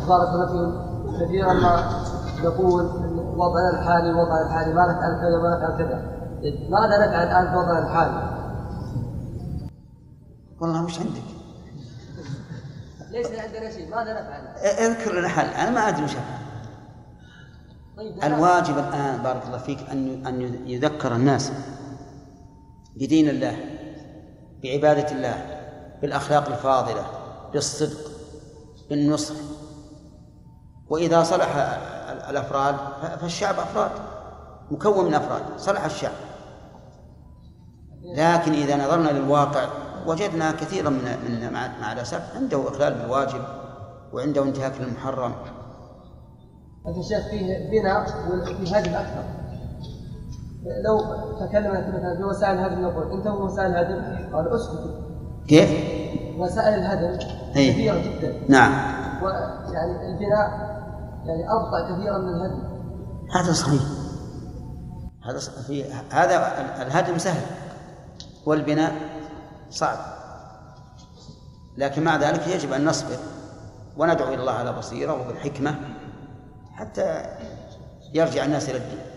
بارك الله فيكم كثيرا ما نقول وضعنا الحالي ما نفعل كذا وما نفعل كذا. ماذا نفعل الآن في وضعنا الحالي؟ والله مش عندك. ليس عندنا شيء، ماذا نفعل؟ اذكر لنا حل، أنا ما أدري وش الواجب الآن. بارك الله فيك أن يذكر الناس بدين الله، بعبادة الله، بالأخلاق الفاضلة، بالصدق، بالنصح. وإذا صلح الأفراد فالشعب أفراد، مكون من أفراد، صلح الشعب. لكن إذا نظرنا للواقع وجدنا كثيرا من مع الأسف عنده إخلال بالواجب وعنده انتهاك للمحرم. هذا الشيخ فيه بناء وفيه هدم أكثر. لو تكلمنا مثلا في وسائل الهدم نقول أنت وسائل الهدم قال أسكتوا. كيف؟ وسائل الهدم كثيرة جدا. نعم. ويعني البناء يعني أبطأ كثيرا من الهدم. هذا صحيح. هذا الهدم سهل والبناء صعب، لكن مع ذلك يجب أن نصبر وندعو إلى الله على بصيرة وبالحكمة حتى يرجع الناس إلى الدين.